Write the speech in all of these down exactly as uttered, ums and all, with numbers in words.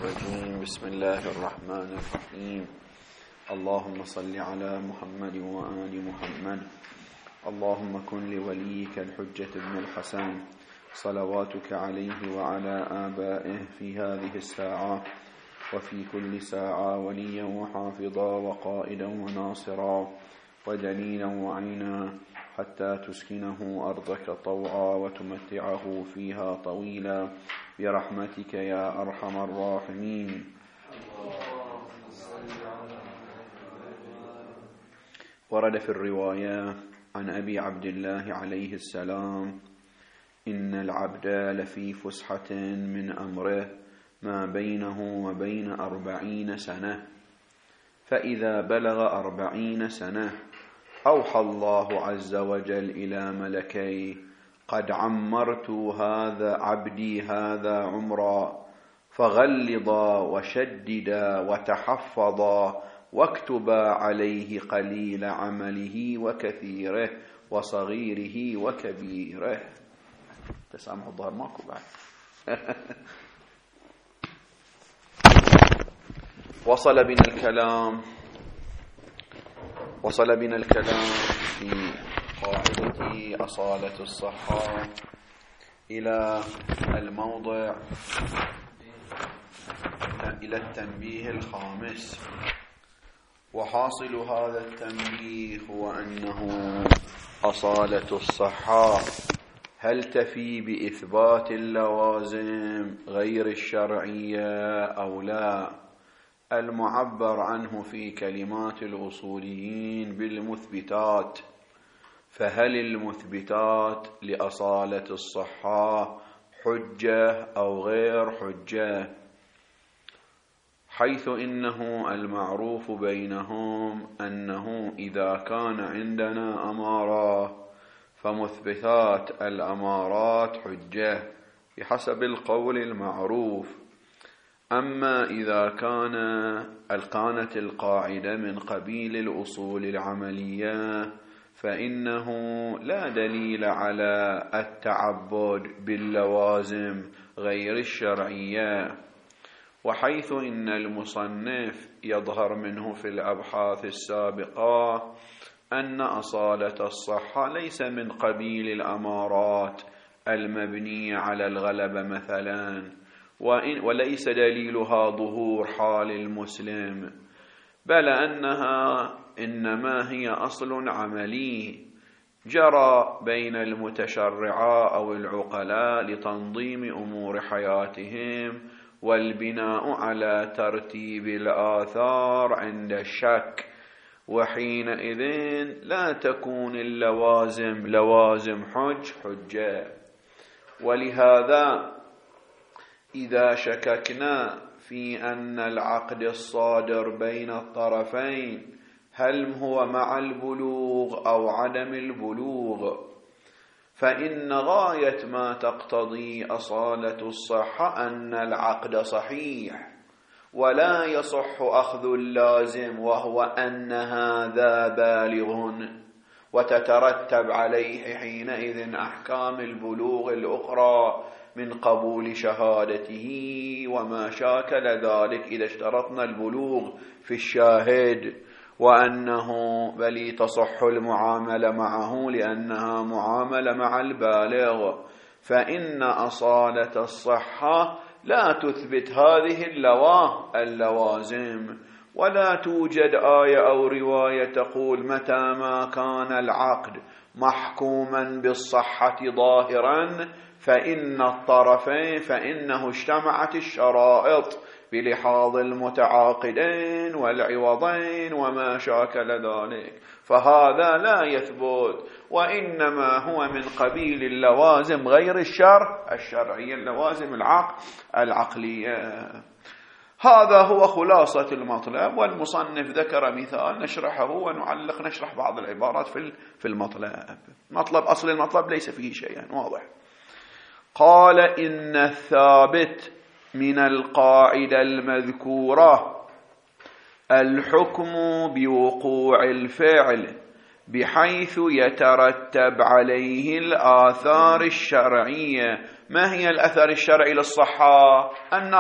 الرجيم. بسم الله الرحمن الرحيم. اللهم صل على محمد وآل محمد. اللهم كن لوليك الحجة بن الحسن صلواتك عليه وعلى آبائه في هذه الساعة وفي كل ساعة وليا وحافظا وقائدا وناصرا ودليلا وعينا حتى تسكنه أرضك طوعا وتمتعه فيها طويلا برحمتك يا أرحم الراحمين. ورد في الرواية عن أبي عبد الله عليه السلام: إن العبد لفي فسحة من أمره ما بينه وبين أربعين سنة، فإذا بلغ أربعين سنة أوحى الله عز وجل إلى ملكي: قد عمرت هذا عبدي هذا عمرا، فغلظا وشددا وتحفظا واكتبا عليه قليل عمله وكثيره وصغيره وكبيره. تسامح الظهر ماكو بعد. وصل بنا الكلام وصل بنا الكلام في قاعدة أصالة الصحة إلى الموضع إلى التنبيه الخامس. وحاصل هذا التنبيه هو أنه أصالة الصحة هل تفي بإثبات اللوازم غير الشرعية أو لا؟ المعبر عنه في كلمات الأصوليين بالمثبتات، فهل المثبتات لأصالة الصحة حجة أو غير حجة؟ حيث إنه المعروف بينهم أنه إذا كان عندنا أمارة فمثبتات الأمارات حجة بحسب القول المعروف. أما إذا كان كانت القاعدة من قبيل الأصول العملية فإنه لا دليل على التعبد باللوازم غير الشرعية. وحيث إن المصنف يظهر منه في الأبحاث السابقة أن أصالة الصحة ليس من قبيل الأمارات المبنية على الغلبة مثلا، وليس دليلها ظهور حال المسلم، بل أنها إنما هي أصل عملي جرى بين المتشرعاء أو العقلاء لتنظيم أمور حياتهم والبناء على ترتيب الآثار عند الشك، وحينئذ لا تكون اللوازم لوازم حج حجة. ولهذا إذا شككنا في أن العقد الصادر بين الطرفين هل هو مع البلوغ أو عدم البلوغ، فإن غاية ما تقتضي أصالة الصحة أن العقد صحيح، ولا يصح أخذ اللازم وهو أن هذا بالغ، وتترتب عليه حينئذ أحكام البلوغ الأخرى من قبول شهادته وما شاكل ذلك إذا اشترطنا البلوغ في الشاهد، وأنه بل تصح المعاملة معه لأنها معاملة مع البالغ. فإن أصالة الصحة لا تثبت هذه اللوازم، ولا توجد آية أو رواية تقول متى ما كان العقد محكوما بالصحة ظاهرا فإن الطرفين فإنه اجتمعت الشرائط بلحاظ المتعاقدين والعوضين وما شاكل ذلك، فهذا لا يثبت، وإنما هو من قبيل اللوازم غير الشرع الشرعية، اللوازم العقل العقلية. هذا هو خلاصة المطلب، والمصنف ذكر مثال نشرحه ونعلق نشرح بعض العبارات في المطلب. مطلب أصل المطلب ليس فيه شيء واضح. قال: إن الثابت من القاعدة المذكورة الحكم بوقوع الفعل بحيث يترتب عليه الآثار الشرعية. ما هي الأثر الشرعي للصحة؟ النقل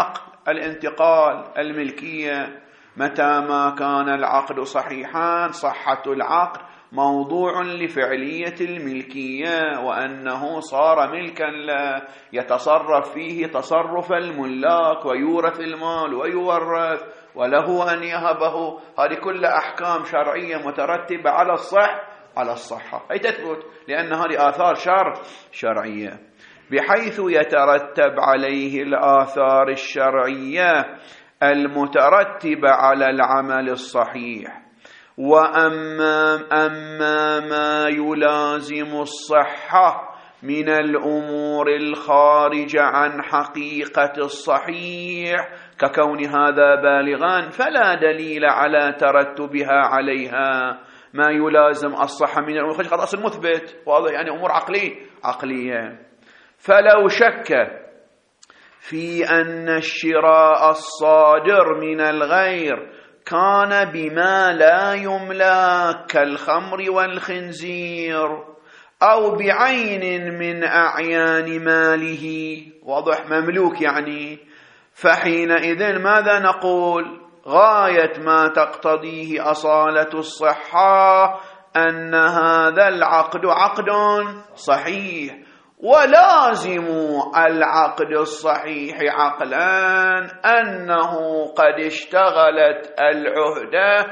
الانتقال الملكية. متى ما كان العقد صحيحا صحة العقد موضوع لفعلية الملكية، وأنه صار ملكا لا يتصرف فيه تصرف الملاك، ويورث المال ويورث، وله أن يهبه. هذه كل أحكام شرعية مترتبة على الصح على الصحة، أي تثبت لأن هذه آثار شر شرعية، بحيث يترتب عليه الآثار الشرعية المترتبة على العمل الصحيح. وأما أما ما يلازم الصحة من الأمور الخارجة عن حقيقة الصحيح ككون هذا بالغا فلا دليل على ترتبها عليها. ما يلازم الصحة من الأمور الخارجة قد أصل مثبت واضح، يعني أمور عقلية عقلية. فلو شك في أن الشراء الصادر من الغير كان بما لا يملك كالخمر والخنزير أو بعين من أعيان ماله، واضح مملوك يعني، فحينئذ ماذا نقول؟ غاية ما تقتضيه أصالة الصحة أن هذا العقد عقد صحيح، ولازم العقد الصحيح عقلا أنه قد اشتغلت العهدة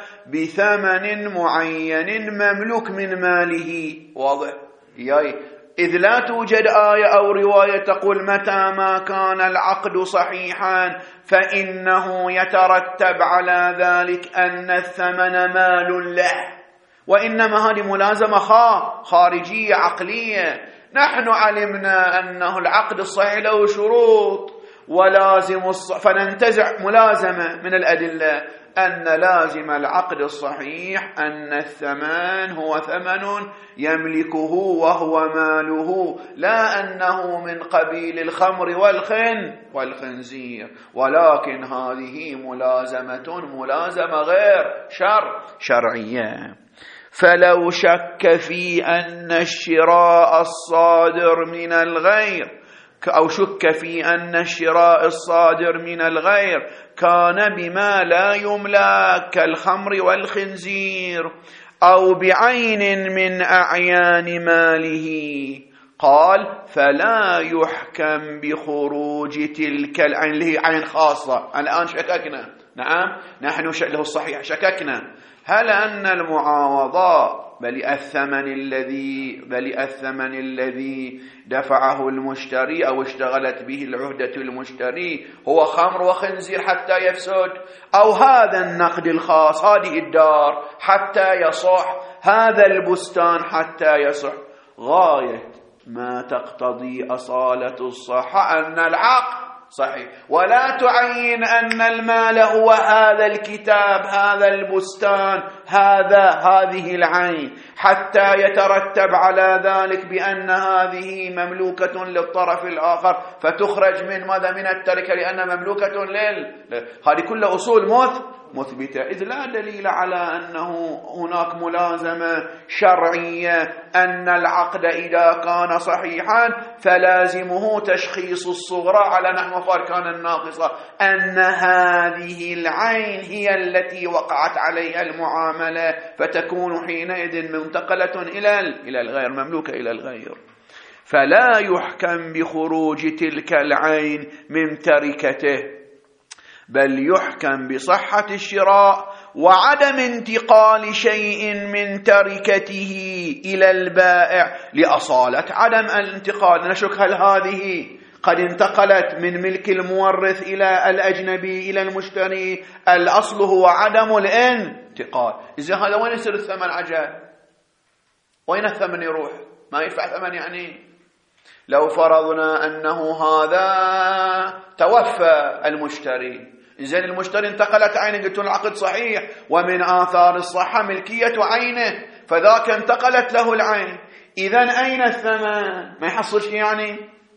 بثمن معين مملوك من ماله، واضح ياي. إذ لا توجد آية أو رواية تقول متى ما كان العقد صحيحا فإنه يترتب على ذلك أن الثمن مال له، وإنما هذه ملازمة خارجية عقلية. نحن علمنا أنه العقد الصحيح له شروط ولازم الص... فننتزع ملازمة من الأدلة أن لازم العقد الصحيح أن الثمن هو ثمن يملكه وهو ماله، لا أنه من قبيل الخمر والخن والخنزير، ولكن هذه ملازمة ملازمة غير شر شرعية. فلو شك في أن الشراء الصادر من الغير أو شك في أن الشراء الصادر من الغير كان بما لا يملك كالخمر والخنزير أو بعين من أعيان ماله، قال فلا يحكم بخروج تلك العين اللي هي عين خاصة. الآن شككنا، نعم نحن له الصحيح شككنا هل أن المعاوضة بل الثمن الذي بل الثمن الذي دفعه المشتري أو اشتغلت به العهدة المشتري هو خمر وخنزير حتى يفسد، أو هذا النقد الخاص هذه الدار حتى يصح، هذا البستان حتى يصح. غاية ما تقتضي أصالة الصحة أن العقد صحيح، ولا تعين أن المال هو هذا الكتاب هذا البستان هذا هذه العين حتى يترتب على ذلك بأن هذه مملوكة للطرف الآخر فتخرج من ماذا؟ من التركة، لأن مملوكة لل هذه كل أصول مث مثبتة، إذ لا دليل على أنه هناك ملازمة شرعية أن العقد إذا كان صحيحا فلازمه تشخيص الصغرى على نحو فاركان الناقصة، أن هذه العين هي التي وقعت عليها المعاملة فتكون حينئذ منتقلة إلى إلى الغير، مملوكة إلى الغير. فلا يحكم بخروج تلك العين من تركته، بل يحكم بصحة الشراء وعدم انتقال شيء من تركته إلى البائع لأصالة عدم الانتقال. نشك هل هذه قد انتقلت من ملك المورث إلى الأجنبي إلى المشتري؟ الأصل هو عدم الانتقال. إذا هذا وين يصير الثمن عجل؟ وين الثمن يروح؟ ما يدفع ثمن يعني. لو فرضنا أنه هذا توفى المشتري، إذن المشتري انتقلت عينه، قلت العقد صحيح ومن آثار الصحة ملكية عينه، فذاك انتقلت له العين، إذن أين الثمن؟ ما يحصل شيء يعني؟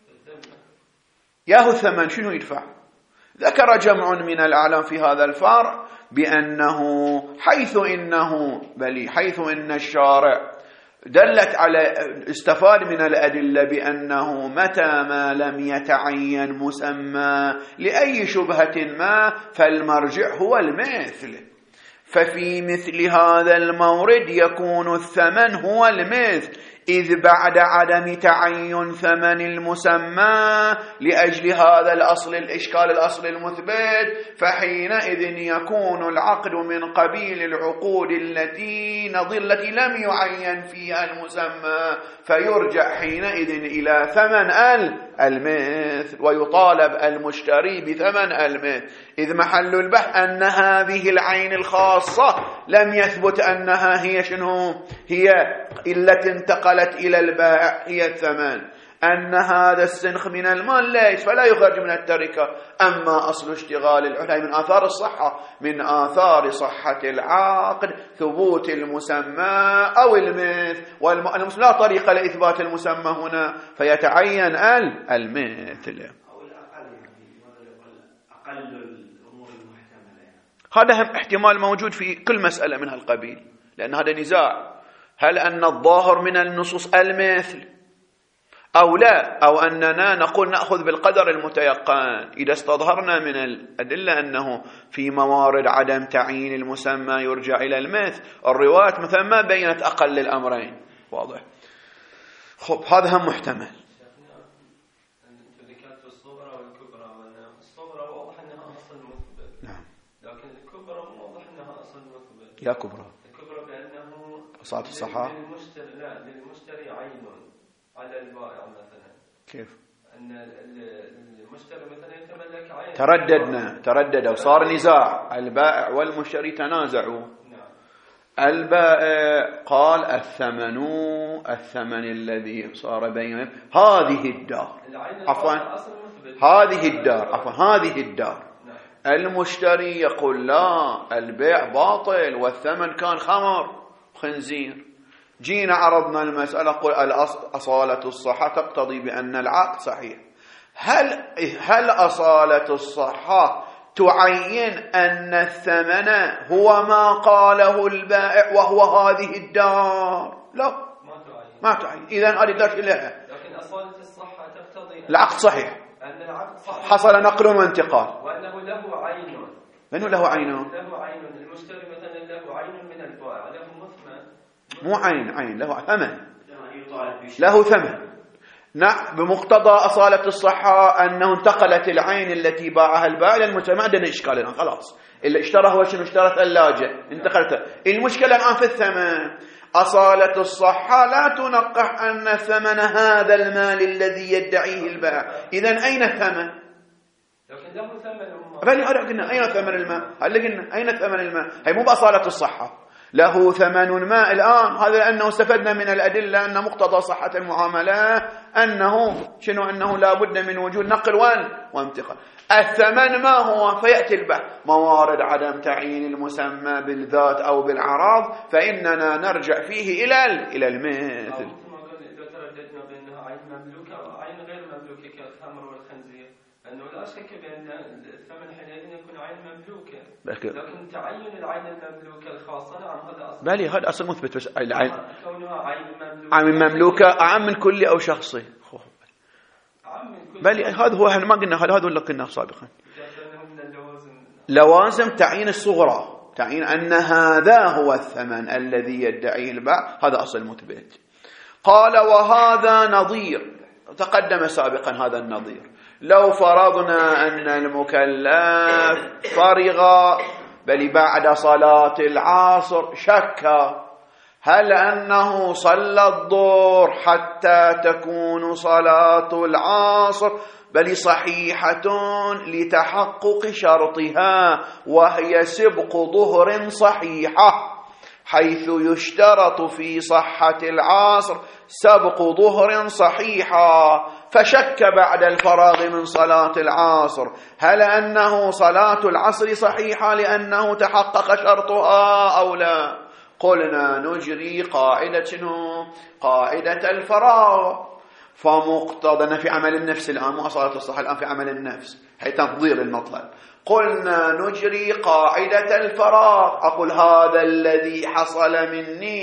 ياهو الثمن شنو يدفع؟ ذكر جمع من الأعلام في هذا الفرع بأنه حيث إنه بل حيث إن الشارع دلت على استفاد من الأدلة بأنه متى ما لم يتعين مسمى لأي شبهة ما فالمرجع هو المثل، ففي مثل هذا المورد يكون الثمن هو المثل، إذ بعد عدم تعين ثمن المسمى لأجل هذا الأصل الإشكال الأصل المثبت، فحينئذ يكون العقد من قبيل العقود التي نظل التي لم يعين فيها المسمى، فيرجع حينئذ إلى ثمن المثل ويطالب المشتري بثمن المثل، إذ محل البحث أن هذه العين الخاصة لم يثبت أنها هي شنو هي التي انتقلت إلى البائع هي الثمن، أن هذا السنخ من المال ليس فلا يخرج من التركة. أما أصل اشتغال العلة من آثار الصحة، من آثار صحة العقد ثبوت المسمى أو المثل، والمثل لا طريقة لإثبات المسمى هنا فيتعين المثل. أقل الأمور المحتملة، هذا هم احتمال موجود في كل مسألة من هالقبيل، لأن هذا نزاع، هل أن الظاهر من النصوص المثل أو لا، أو أننا نقول نأخذ بالقدر المتيقن. إذا استظهرنا من الأدلة أنه في موارد عدم تعيين المسمى يرجع إلى المثل، الروايات مثلا ما بينت أقل الأمرين، واضح. خب هذا هم محتمل. يا كبرى الكبرى بأنه أصالة الصحة للمشتري لا للمشتري عين على البائع مثلا. كيف؟ أن المشتري مثلا يتملك عين. ترددنا تردد وصار نزاع، البائع والمشتري تنازعوا. نعم. البائع قال الثمن الثمن الذي صار بينهم هذه الدار، عفوا هذه الدار عفوا هذه الدار. المشتري يقول لا البيع باطل والثمن كان خمر خنزير. جينا عرضنا المسألة، قل أصالة الصحة تقتضي بأن العقد صحيح. هل هل أصالة الصحة تعين أن الثمن هو ما قاله البائع وهو هذه الدار؟ لا ما تعين ما تعين. إذن هذه الدار لها، لكن أصالة الصحة تقتضي العقد صحيح، أن العقد صحيح، حصل نقل وانتقال، وأنه له عين. من له عين؟ له عين. المشتري مثلا له عين من البائع، له مثمن، مو عين عين له ثمن، له ثمن. نعم، بمقتضى أصالة الصحة أنه انتقلت العين التي باعها البائع للمشتري، ما عندنا إشكال الآن، خلاص اللي اشترى هو شنو؟ اشترى ثلاجة انتقلت. المشكلة الآن في الثمن. أصالة الصحة لا تنقح أن الثمن هذا المال الذي يدعيه البائع، إذن أين الثمن؟ لكن له ثمن. بل قلنا أين ثمن الماء؟ هل قلنا أين ثمن الماء؟ هي مو بأصالة الصحة، له ثمن ماء الآن. هذا لأنه استفدنا من الأدلة أن مقتضى صحة المعاملة أنه شنو؟ أنه لا بد من وجود نقل وانتقال. الثمن ما هو؟ فيأتي البحث موارد عدم تعيين المسمى بالذات أو بالعراض، فإننا نرجع فيه إلى إلى المثل. إذا ترددنا بأنها عين مملوكة أو عين غير مملوكة كالخمر والخنزير، أنه لا شك بأن الثمن حينئذ يكون عين مملوكة، لكن تعين العين المملوكة الخاصة نعم هذا أصل. بل هذا أصل مثبت، بس العين كونها عين مملوكة عين مملوكة أعم من كل أو شخصي. بل هذا هو ما قلنا، هذا هذا اللي قلنا سابقا. لوازم تعيين الصغرى، تعيين أن هذا هو الثمن الذي يدعيه البائع، هذا أصل مثبت. قال وهذا نظير، تقدم سابقا هذا النظير. لو فرضنا أن المكلف فرغ بل بعد صلاة العصر شك هل أنه صلى الظهر حتى تكون صلاة العصر بل صحيحة لتحقق شرطها، وهي سبق ظهر صحيحة، حيث يشترط في صحة العصر سبق ظهر صحيحة، فشك بعد الفراغ من صلاة العصر هل أنه صلاة العصر صحيحة لأنه تحقق شرطها أو لا؟ قلنا نجري قاعدة شنو؟ قاعدة الفراغ، فمقتضى في عمل النفس الآن، مو صلاة الصحة الآن في عمل النفس، هي تنظير المطلب. قلنا نجري قاعدة الفراغ، أقول هذا الذي حصل مني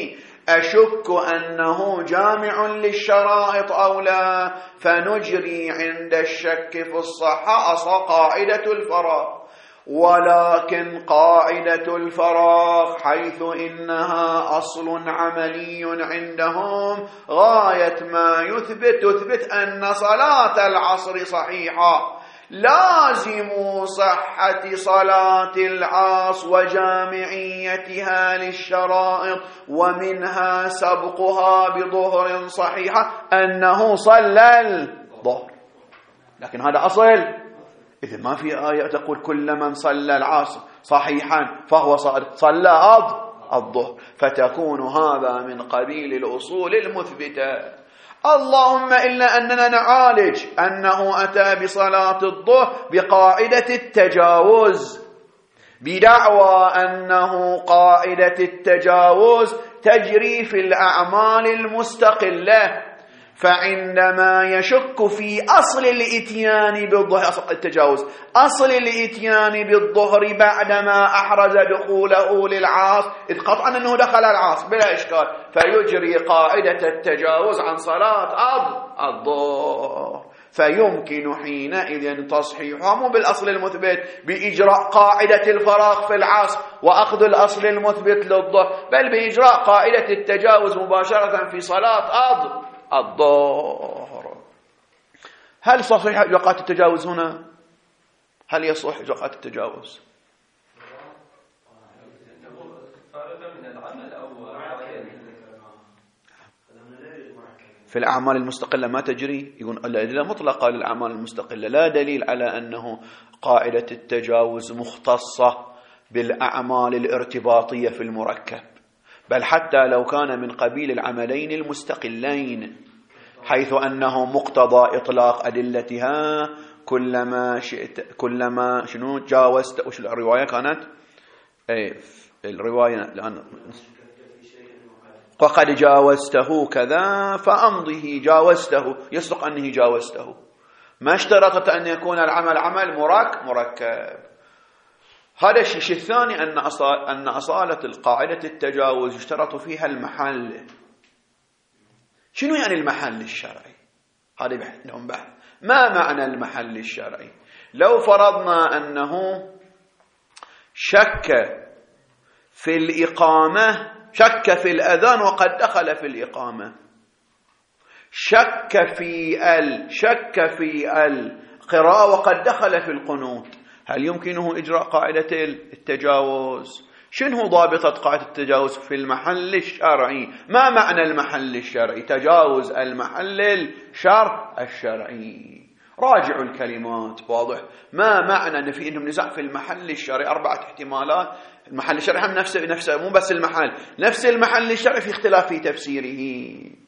أشك أنه جامع للشرائط أو لا، فنجري عند الشك في الصحة أصل قاعدة الفراغ. ولكن قاعدة الفراغ حيث إنها أصل عملي عندهم غاية ما يثبت تثبت أن صلاة العصر صحيحة، لازم صحة صلاة العصر وجامعيتها للشرائط ومنها سبقها بظهر صحيحة أنه صلى الظهر. لكن هذا أصل، إذا ما في آية تقول كل من صلى العصر صحيحا فهو صلى الظهر، فتكون هذا من قبيل الأصول المثبتة. اللهم إلا أننا نعالج أنه أتى بصلاة الظهر بقاعدة التجاوز، بدعوى أنه قاعدة التجاوز تجري في الأعمال المستقلة، فعندما يشك في أصل الإتيان بالظهر، أصل التجاوز أصل الإتيان بالظهر بعدما أحرز دخوله للعاص، إذ قطعا أنه دخل العاص بلا إشكال، فيجري قاعدة التجاوز عن صلاة الظهر، فيمكن حينئذ تصحيحها مو بالأصل المثبت بإجراء قاعدة الفراغ في العصر وأخذ الأصل المثبت للظهر، بل بإجراء قاعدة التجاوز مباشرة في صلاة الظهر. هل صحيح إجراءات التجاوز هنا؟ هل يصح إجراءات التجاوز؟ في الأعمال المستقلة ما تجري؟ يقول الأدلة مطلقة للأعمال المستقلة، لا دليل على أنه قاعدة التجاوز مختصة بالأعمال الارتباطية في المركب، بل حتى لو كان من قبيل العملين المستقلين، حيث أنه مقتضى إطلاق أدلتها كلما شئت كلما شنو جاوزت. وش الرواية كانت؟ أي الرواية الآن وقد جاوزته كذا فأمضه، جاوزته يصدق أنه جاوزته، ما اشترطت أن يكون العمل عمل مرك مركب. هذا الشيء الثاني أن أن أصالة القاعدة التجاوز يشترط فيها المحل. شنو يعني المحل الشرعي؟ هذا عندهم بحث. ما معنى المحل الشرعي؟ لو فرضنا أنه شك في الإقامة، شك في الأذان وقد دخل في الإقامة، شك في ال شك في القراءة وقد دخل في القنوت، هل يمكنه إجراء قاعدة التجاوز؟ شنو ضابطة قاعدة التجاوز في المحل الشرعي؟ ما معنى المحل الشرعي؟ تجاوز المحل الشرع الشرعي. راجعوا الكلمات، واضح. ما معنى أن في إنهم نزاع في المحل الشرعي؟ أربعة احتمالات. المحل الشرعي هم نفسه نفسه مو بس المحل، نفس المحل الشرعي في اختلاف في تفسيره.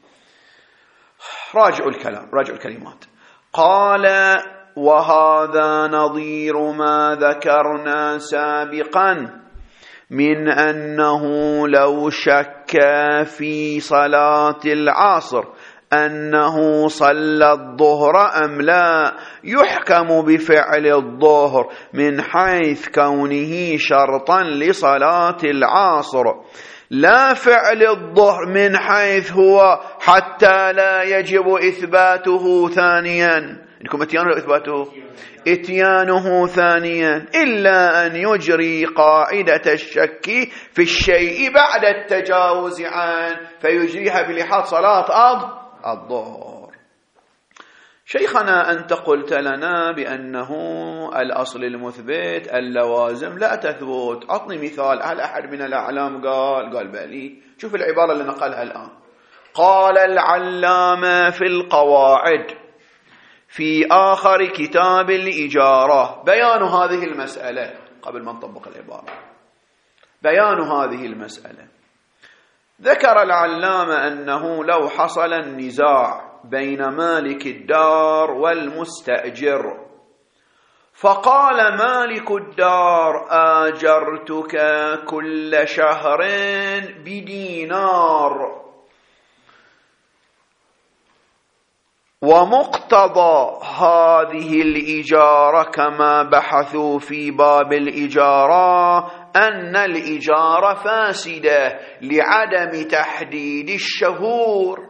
راجعوا الكلام، راجعوا الكلمات. قال: وهذا نظير ما ذكرنا سابقا من أنه لو شك في صلاة العصر أنه صلى الظهر أم لا، يحكم بفعل الظهر من حيث كونه شرطا لصلاة العصر، لا فعل الظهر من حيث هو حتى لا يجب إثباته ثانيا. إنكم اتيانه إثباته اتيانه ثانيا، إلا أن يجري قاعدة الشك في الشيء بعد التجاوز عنه فيجريها بلحاظ صلاة الظهر. شيخنا أنت قلت لنا بأنه الأصل المثبت اللوازم لا تثبت. أعطني مثال. هل أحد من الأعلام قال؟ قال بلي. شوف العبارة اللي نقلها الآن. قال العلامة في القواعد في آخر كتاب الإجارة بيان هذه المسألة، قبل ما نطبق العبارة، بيان هذه المسألة. ذكر العلامة أنه لو حصل النزاع بين مالك الدار والمستأجر، فقال مالك الدار: آجرتك كل شهر بدينار، ومقتضى هذه الإجارة كما بحثوا في باب الإجارة أن الإجارة فاسدة لعدم تحديد الشهور.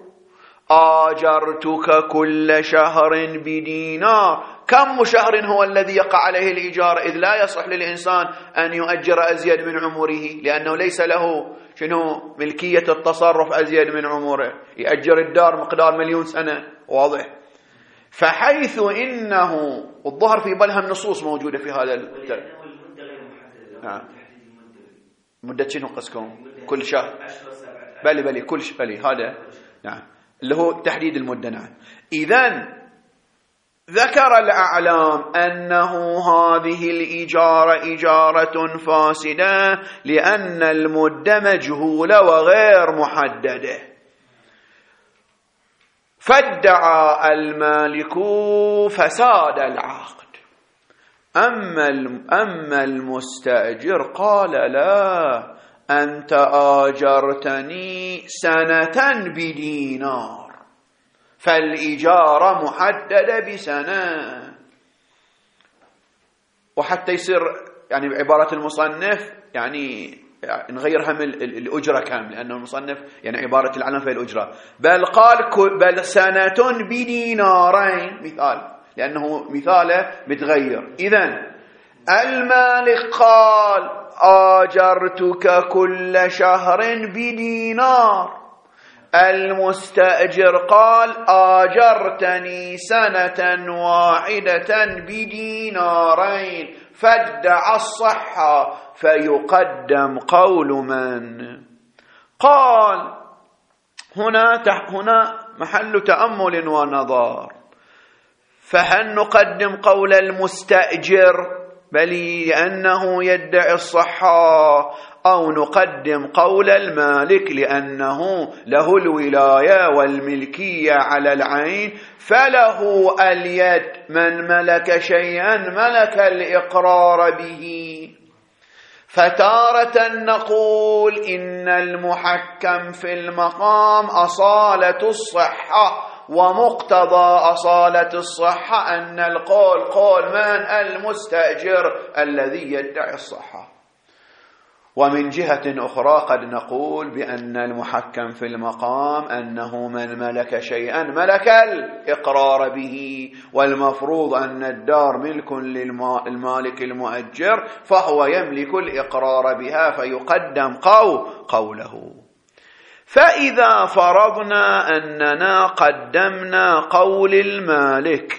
آجرتك كل شهر بدينار، كم شهر هو الذي يقع عليه الإجارة؟ إذ لا يصح للإنسان أن يؤجر أزيد من عمره، لأنه ليس له شنو ملكية التصرف أزيد من عمره، يأجر الدار مقدار مليون سنة، واضح. فحيث إنه الظهر في بالها النصوص موجودة في هذا التل... نعم. مدة شنو قصكم؟ كل شهر بلي بلي كل ش... بلي هذا نعم اللي هو تحديد المدة. نعم. إذن ذكر الأعلام أنه هذه الإجارة إجارة فاسدة لأن المدة مجهولة وغير محددة. فادعى المالك فساد العقد، أما أما المستأجر قال لا، أنت آجرتني سنة بدينار، فالإجارة محددة بسنة. وحتى يصير يعني بعبارة المصنف يعني نغيرها من الأجرة كامل، لأنه المصنف يعني عبارة العلم في الأجرة، بل قال بل سنة بدينارين مثال، لأنه مثاله متغير. إذن المالك قال آجرتك كل شهر بدينار، المستأجر قال آجرتني سنة واحدة بدينارين، فادعى الصحة. فيقدم قول من؟ قال هنا هنا محل تأمل ونظر. فهل نقدم قول المستأجر بل لأنه يدعي الصحة، أو نقدم قول المالك لأنه له الولاية والملكية على العين، فله اليد، من ملك شيئا ملك الإقرار به. فتارة نقول إن المحكم في المقام أصالة الصحة، ومقتضى أصالة الصحة أن القول قول من؟ المستأجر الذي يدعي الصحة. ومن جهة أخرى قد نقول بأن المحكم في المقام أنه من ملك شيئا ملك الإقرار به، والمفروض أن الدار ملك للمالك المؤجر، فهو يملك الإقرار بها، فيقدم قول قوله. فإذا فرضنا أننا قدمنا قول المالك،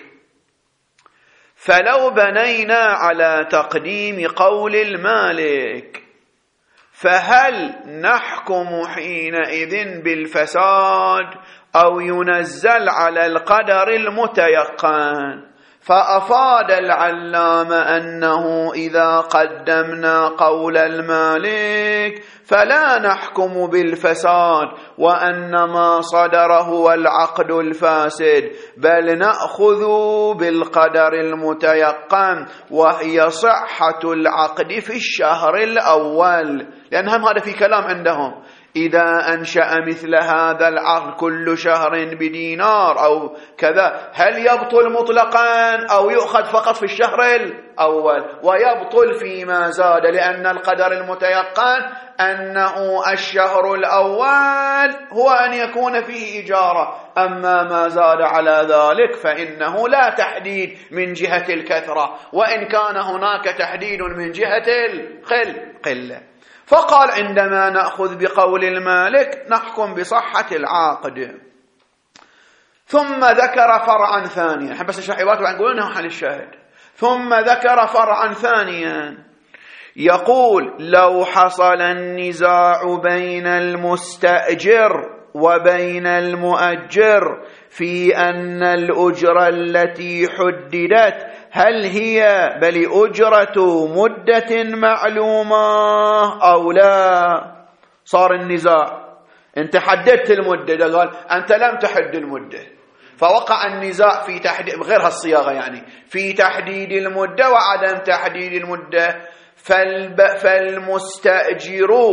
فلو بنينا على تقديم قول المالك، فهل نحكم حينئذ بالفساد أو ينزل على القدر المتيقن؟ فأفاد العلام أنه إذا قدمنا قول المالك فلا نحكم بالفساد، وأن ما صدر هو العقد الفاسد، بل نأخذ بالقدر المتيقن، وهي صحة العقد في الشهر الأول. لأن هم هذا في كلام عندهم، إذا أنشأ مثل هذا العقد كل شهر بدينار أو كذا، هل يبطل مطلقا أو يؤخذ فقط في الشهر الأول؟ ويبطل فيما زاد، لأن القدر المتيقن أنه الشهر الأول هو أن يكون فيه إجارة، أما ما زاد على ذلك فإنه لا تحديد من جهة الكثرة، وإن كان هناك تحديد من جهة القلة. فقال عندما نأخذ بقول المالك نحكم بصحة العقد. ثم ذكر فرعا ثانيا، بس الشحيوات نقول انه حل الشاهد. ثم ذكر فرعا ثانيا يقول لو حصل النزاع بين المستأجر وبين المؤجر في أن الأجرة التي حددت هل هي بل أجرة مدة معلومة أو لا، صار النزاع، أنت حددت المدة، قال أنت لم تحد المدة، فوقع النزاع في تحديد غير هالصياغة، يعني في تحديد المدة وعدم تحديد المدة. فالمستأجر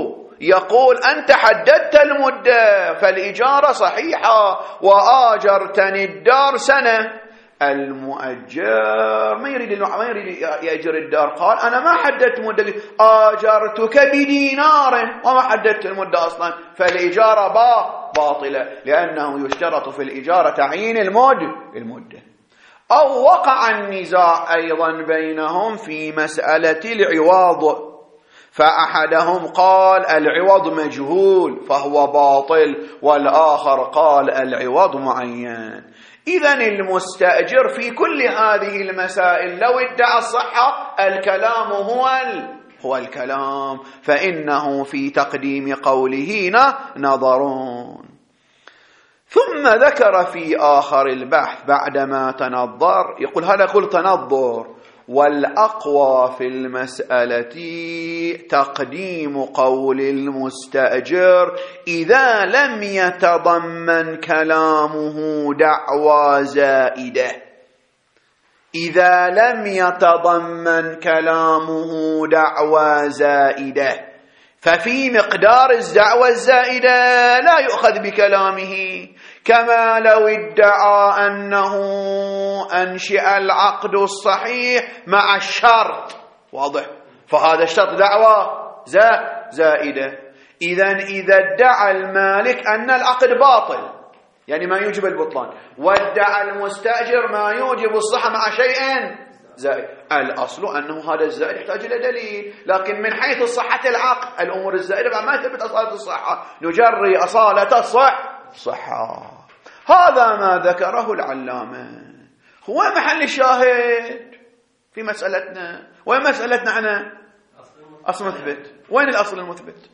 يقول أنت حددت المدة فالإجارة صحيحة وآجرتني الدار سنة. المؤجر ما يريد ما يريد يأجر الدار، قال أنا ما حددت مدة، آجرتك بدينار وما حددت المدة أصلا، فالإجارة باطلة لأنه يشترط في الإجارة تعيين المدة المدة. أو وقع النزاع أيضا بينهم في مسألة العوض، فأحدهم قال العوض مجهول فهو باطل، والآخر قال العوض معين. إذن المستأجر في كل هذه المسائل لو ادعى الصحة الكلام هو هو الكلام، فإنه في تقديم قوله نظرون. ثم ذكر في آخر البحث بعدما تنظر، يقول هذا كل تنظر، والأقوى في المسألة تقديم قول المستأجر إذا لم يتضمن كلامه دعوى زائدة، إذا لم يتضمن كلامه دعوى زائدة، ففي مقدار الدعوى الزائدة لا يؤخذ بكلامه، كما لو ادعى أنه أنشئ العقد الصحيح مع الشرط، واضح، فهذا الشرط دعوى زائدة. إذن إذا ادعى المالك أن العقد باطل يعني ما يوجب البطلان، وادعى المستأجر ما يوجب الصحة مع شيء زائد، الأصل أنه هذا الزائد يحتاج إلى دليل، لكن من حيث صحة العقد الأمور الزائدة ما تثبت أصالة الصحة، نجري أصالة الصح صحة. هذا ما ذكره العلامة. هو محل الشاهد في مسألتنا، وين مسألتنا عنا أصل مثبت، وين الأصل المثبت؟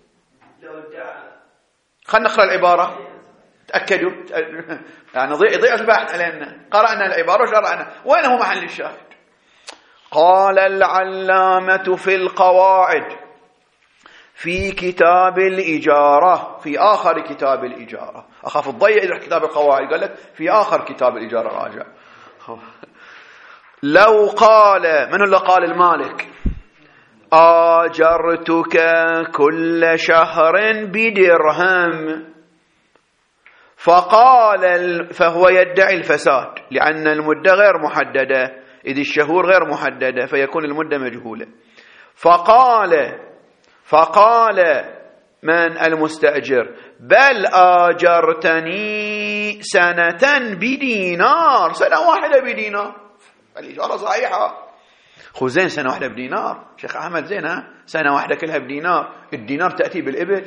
خلنا نقرأ العبارة تأكدوا يعني ضيع ضيع البحث علينا، قرأنا العبارة وشرعنا، وين هو محل الشاهد؟ قال العلامة في القواعد في كتاب الإجارة، في آخر كتاب الإجارة، أخاف الضيع إذا كتاب القواعد، قال لك في آخر كتاب الإجارة راجع. لو قال، من اللي قال؟ المالك، آجرتك كل شهر بدرهم، فقال فهو يدعي الفساد لأن المدة غير محددة، إذ الشهور غير محددة فيكون المدة مجهولة. فقال فقال من المستأجر بل آجرتني سنة بدينار، سنة واحدة بدينار، الإجارة صحيحة. خو زين سنة واحدة بدينار شيخ أحمد، زين ها، سنة واحدة كلها بدينار، الدينار تأتي بالإبل،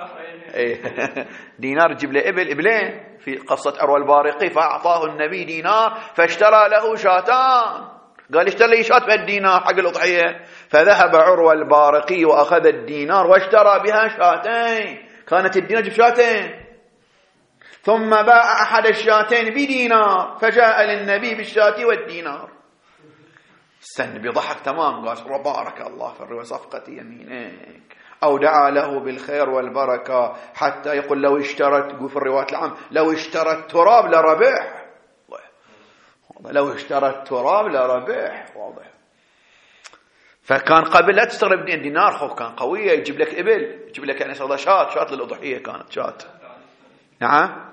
دينار تجيب له إبل إبلين في قصة أروى البارقي، فأعطاه النبي دينار فاشترى له شاتان، قال اشترى لي شات بالدينار حق الأضحية، فذهب عروة البارقي وأخذ الدينار واشترى بها شاتين، كانت الدينار جيب شاتين، ثم باع أحد الشاتين بدينار فجاء للنبي بالشات والدينار. النبي ضحك تمام، قال بارك الله في الربا صفقة يمينك، أو دعا له بالخير والبركة، حتى يقول لو اشترت، يقول في الرواية العام لو اشترت تراب لربح، لو اشترت تراب لربح، واضح. فكان قبل لا تستغرب دينار، خو كان قوية، يجيب لك إبل، يجيب لك يعني صدا شات شات للأضحية، كانت شات. نعم.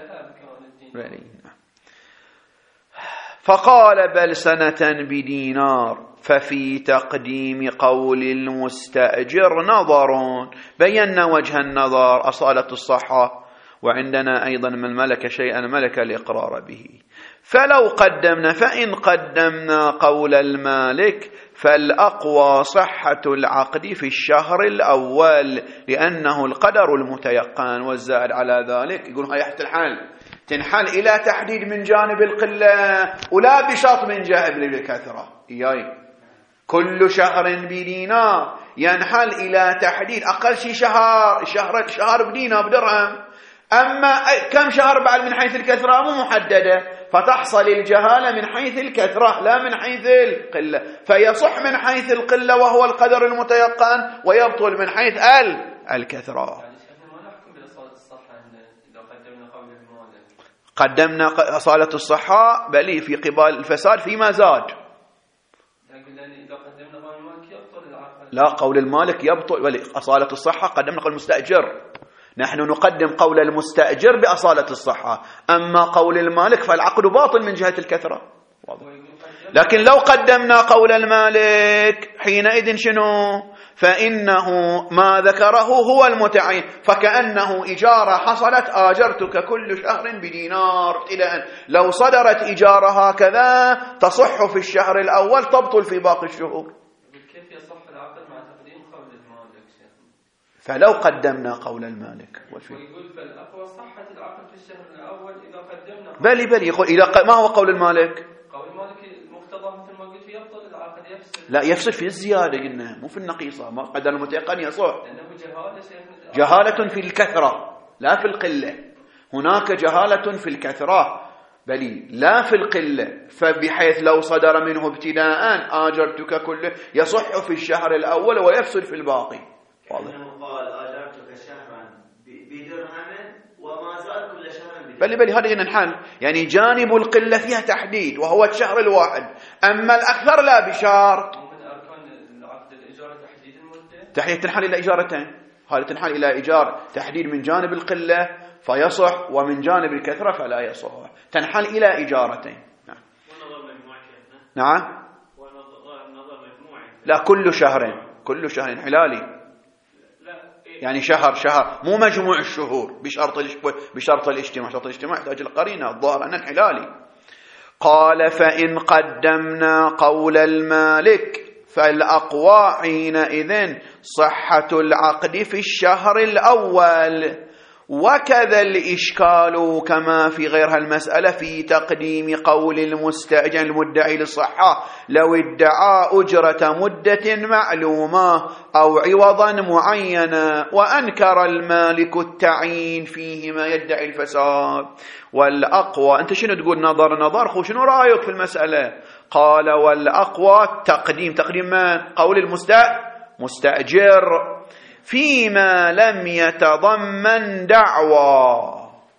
فقال بل سنة بدينار، ففي تقديم قول المستأجر نظر، بينا وجه النظر أصالة الصحة، وعندنا أيضا من ملك شيئا ملك الإقرار به. فلو قدمنا فإن قدمنا قول المالك فالأقوى صحة العقد في الشهر الأول، لأنه القدر المتيقن، والزائد على ذلك يقول هاي تنحل تنحل إلى تحديد من جانب القلة ولا بشرط من جانب الكثرة. إياي كل شهر بدينار ينحل إلى تحديد أقل شيء شهر، شهر شهر بدينار بدرهم، أما كم شهر بعد من حيث الكثرة مو محددة، فتحصل الجهالة من حيث الكثرة لا من حيث القلة، فيصح من حيث القلة وهو القدر المتيقن، ويبطل من حيث الكثرة. قدمنا أصالة الصحة بل في قبال الفساد فيما زاد. إذا قدمنا لا، قول المالك يبطل أصالة الصحة. قدمنا قول المستأجر، نحن نقدم قول المستأجر بأصالة الصحة، أما قول المالك فالعقد باطل من جهة الكثرة. لكن لو قدمنا قول المالك حينئذ شنو؟ فإنه ما ذكره هو المتعين، فكأنه إجارة حصلت آجرتك كل شهر بدينار ابتداء. لو صدرت إجارة هكذا تصح في الشهر الأول، تبطل في باقي الشهور. كيف يصح العقد مع تقديم قول المالك؟ فلو قدمنا قول المالك ويقول فالأقوى صحة العقد في الشهر الأول إذا قدمنا. بلي بلي يقول إذا ق... ما هو قول المالك؟ قول المالك مقتضاه مثل ما قلت يبطل العقد، يفسد. لا، يفسد في الزيادة، قلنا مو في النقيصة. ما قدر المتيقن يصح، لأنه جهالة. جهالة في الكثرة لا في القلة. هناك جهالة في الكثرة بلي لا في القلة، فبحيث لو صدر منه ابتداء آجرتك كله يصح في الشهر الأول ويفسد في الباقي. واضح؟ قال آجرتك شهرا بدرهم وما زال كل شهر بدرهم. بلي بلي هذه نحل، يعني جانب القلة فيها تحديد وهو الشهر الواحد، أما الأكثر لا بشرط. ومن أركان العقد الإجارة تحديد المدة. تحديد تنحل إلى إجارتين، هذه تنحل إلى إيجار تحديد من جانب القلة فيصح، ومن جانب الكثرة فلا يصح، تنحل إلى إجارتين. نعم. ونظر مجموعي شيخنا. نعم. ونظر مجموعي. لا، كل شهر، كل شهر حلالي. لا. يعني شهر شهر، مو مجموع الشهور بشرط بشرط الاجتماع. شرط الاجتماع يحتاج القرينة الظاهر أن الحلالي. قال فإن قدمنا قول المالك فالأقوى حينئذ صحة العقد في الشهر الأول. وكذا الإشكال كما في غيرها المسألة في تقديم قول المستأجر المدعي للصحة لو ادعى أجرة مدة معلومة أو عوضا معينا وأنكر المالك التعيين فيه ما يدعي الفساد. والأقوى، أنت شنو تقول؟ نظر نظر خو شنو رأيك في المسألة؟ قال والأقوى تقديم تقديم من؟ قول المستأجر فيما لم يتضمن دعوى.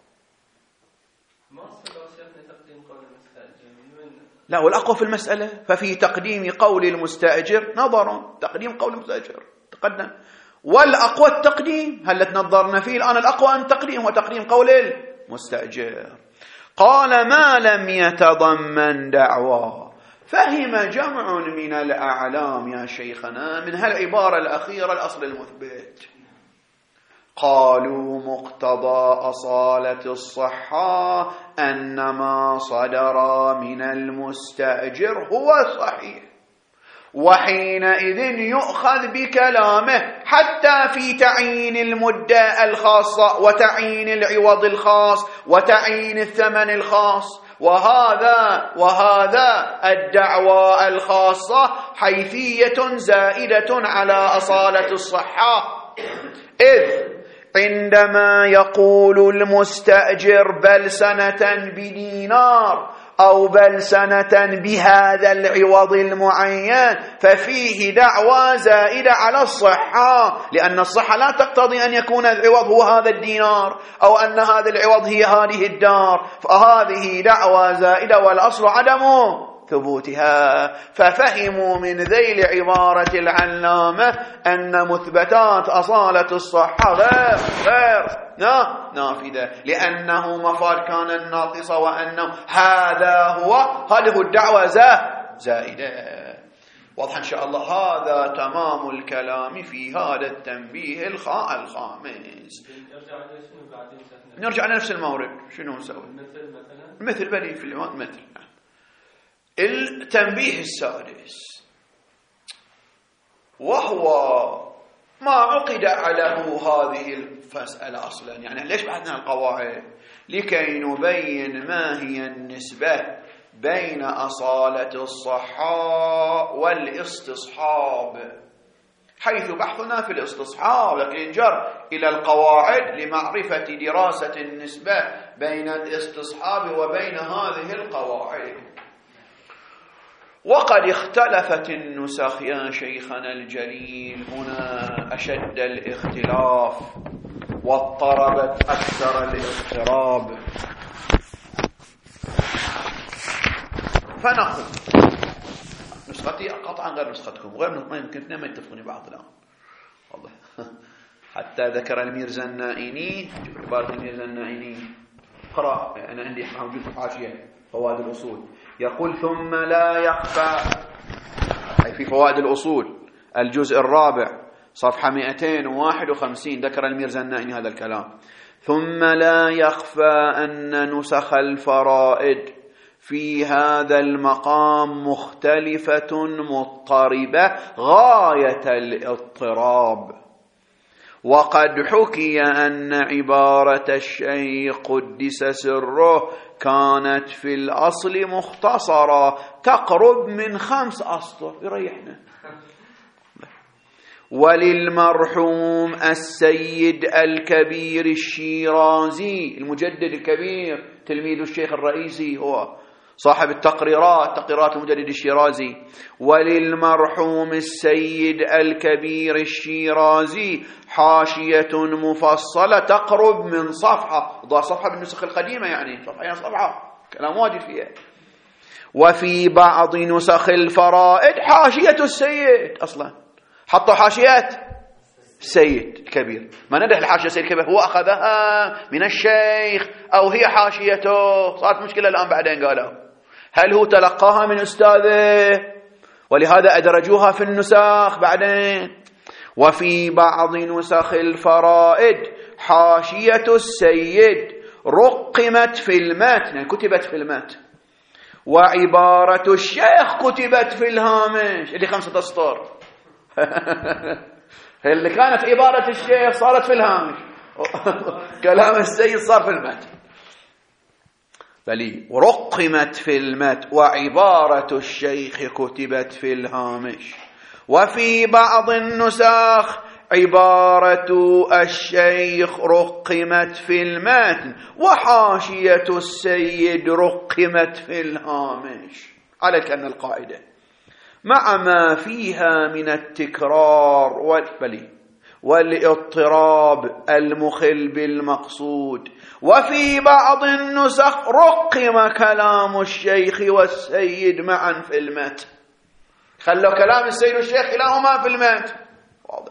لا، والأقوى في المسألة ففي تقديم قول المستأجر نظر، تقديم قول المستأجر تقدم، والأقوى التقديم. هل تنظرنا فيه الآن؟ الأقوى أن تقديم وتقديم قول المستأجر. قال ما لم يتضمن دعوى. فهم جمع من الأعلام يا شيخنا من هالعبارة الأخيرة الأصل المثبت، قالوا مقتضى أصالة الصحة أن ما صدر من المستأجر هو صحيح، وحينئذ يؤخذ بكلامه حتى في تعيين المدة الخاصة وتعيين العوض الخاص وتعيين الثمن الخاص. وهذا وهذا الدعوى الخاصة حيثية زائدة على أصالة الصحة، إذ عندما يقول المستأجر بل سنة بدينار أو بل سنة بهذا العوض المعين ففيه دعوى زائدة على الصحة، لأن الصحة لا تقتضي أن يكون العوض هو هذا الدينار أو أن هذا العوض هي هذه الدار، فهذه دعوى زائدة والأصل عدم ثبوتها. ففهموا من ذيل عبارة العلامة أن مثبتات أصالة الصحة غير غير نافذة، لأنه مفاد كان الناقصة، وأنه هذا هو هذه الدعوة زائدة. واضح إن شاء الله. هذا تمام الكلام في هذا التنبيه الخامس. نرجع لنفس المورد. شنو نسوي؟ مثل بني في العماد مثل التنبيه السادس، وهو ما عقد عليه هذه المسألة أصلا. يعني ليش بعدنا القواعد؟ لكي نبين ما هي النسبة بين أصالة الصحة والاستصحاب، حيث بحثنا في الاستصحاب، لكن نجر إلى القواعد لمعرفة دراسة النسبة بين الاستصحاب وبين هذه القواعد. وقد اختلفت النسخ يا شيخنا الجليل هنا أشد الاختلاف، واضطربت أكثر الاضطراب. فنقول نسخة نسختي قطعا غير نسختكم، وغير ما يمكن اثنين ما يتفقون بعض الآن والله. حتى ذكر الميرزا النائيني، عبارة الميرزا النائيني قرأ، أنا عندي موجود في حاشية فوائد الأصول، يقول ثم لا يخفى، أي في فوائد الأصول الجزء الرابع صفحة مئتين وواحد وخمسين، ذكر الميرزا النائيني هذا الكلام: ثم لا يخفى أن نسخ الفرائد في هذا المقام مختلفة مضطربة غاية الاضطراب، وقد حكي أن عبارة الشيخ قدس سره كانت في الأصل مختصرة تقرب من خمس أسطر، يريحنا. وللمرحوم السيد الكبير الشيرازي، المجدد الكبير تلميذ الشيخ الرئيسي، هو صاحب التقريرات، تقريرات المجدد الشيرازي، وللمرحوم السيد الكبير الشيرازي حاشية مفصلة تقرب من صفحة، ضع صفحة بالنسخ القديمة، يعني صفحة يعني صفحة، كلام واجد فيها. وفي بعض نسخ الفرائد حاشية السيد، أصلا حطوا حاشيات السيد الكبير، ما ندري الحاشية السيد الكبير هو أخذها من الشيخ أو هي حاشيته، صارت مشكلة الآن بعدين قالوا هل هو تلقاها من أستاذه ولهذا أدرجوها في النسخ بعدين. وفي بعض نسخ الفرائد حاشية السيد رقمت في المتن، يعني كتبت في المتن، وعبارة الشيخ كتبت في الهامش اللي خمسة أسطر اللي كانت عبارة الشيخ صارت في الهامش كلام السيد صار في المتن، بل ورقمت في المتن وعبارة الشيخ كتبت في الهامش. وفي بعض النسخ عبارة الشيخ رقمت في المتن وحاشية السيد رقمت في الهامش، على كأن القاعدة مع ما فيها من التكرار والاضطراب المخل بالمقصود. وفي بعض النسخ رقم كلام الشيخ والسيد معا في المتن، خلوا كلام السيد والشيخ كلاهما في المتن، واضح.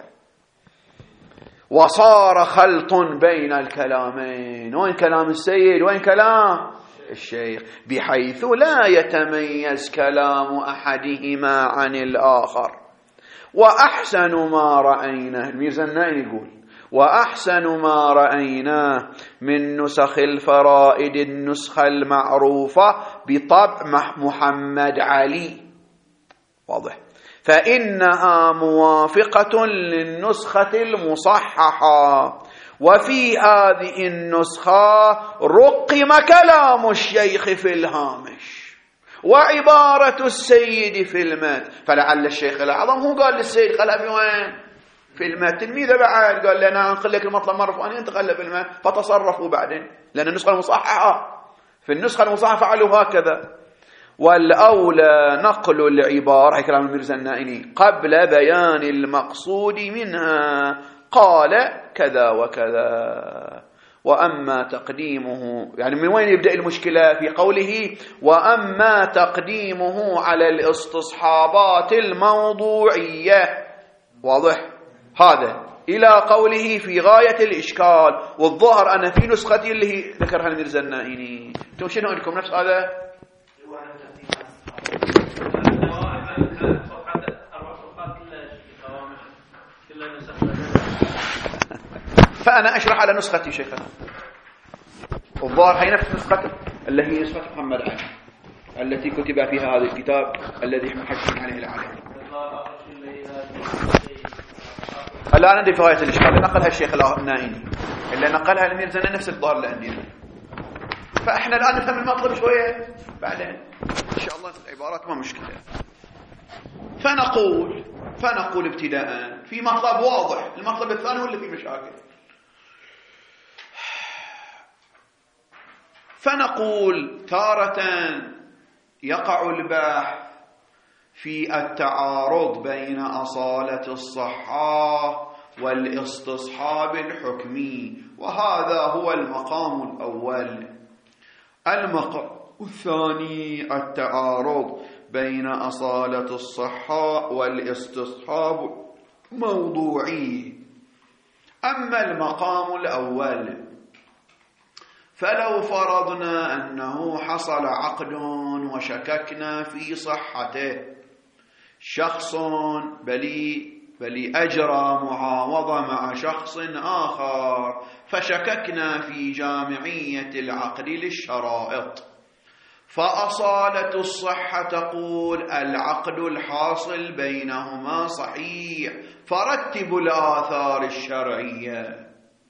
وصار خلط بين الكلامين، وين كلام السيد وين كلام الشيخ، بحيث لا يتميز كلام أحدهما عن الآخر. وأحسن ما رأينا، الميرزا النائيني يقول: وأحسن ما رأيناه من نسخ الفرائد النسخة المعروفة بطبع محمد علي، واضح، فإنها موافقة للنسخة المصححة. وفي هذه النسخة رقم كلام الشيخ في الهامش وعبارة السيد في المتن، فلعل الشيخ الأعظم هو قال للسيد خلها في وين؟ في المتن. تلميذه بعد قال لنا أنقل لك المطلب مرة فلانية أنت خلها في المتن، فتصرفوا بعدين، لأن النسخة المصححة في النسخة المصححة فعلوا هكذا. والأولى نقل العبارة، كلام الميرزا النائيني، قبل بيان المقصود منها، قال كذا وكذا. وأما تقديمه، يعني من وين يبدأ المشكلة؟ في قوله وأما تقديمه على الاستصحابات الموضوعية، واضح هذا، إلى قوله في غاية الإشكال. والظاهر أنا في نسختي اللي هي ذكرها الميرزا النائيني، انتم شنو عندكم نفس هذا؟ فأنا أشرح على نسختي شيخنا، والظاهر هي نفس نسختي اللي هي نسخة محمد علي التي كتب فيها هذا الكتاب الذي احنا حكينا عليه العالم. الآن عندي في غاية الإشكال اللي نقلها الشيخ النائيني، اللي نقلها الميرزا نفس الظاهر اللي عندنا. فإحنا الآن نفهم المطلب شوية بعدين إن شاء الله، العبارات ما مشكلة. فنقول فنقول ابتداء في مطلب واضح، المطلب الثاني هو اللي فيه مشاكل. فنقول تارة يقع البحث في التعارض بين أصالة الصحة والاستصحاب الحكمي، وهذا هو المقام الأول. المقام الثاني التعارض بين أصالة الصحة والاستصحاب موضوعي. أما المقام الأول فلو فرضنا أنه حصل عقد وشككنا في صحته، شخص بلي بلي أجرى معاوضة مع شخص آخر فشككنا في جامعية العقد للشرائط، فأصالة الصحة تقول العقد الحاصل بينهما صحيح فرتبوا الآثار الشرعية.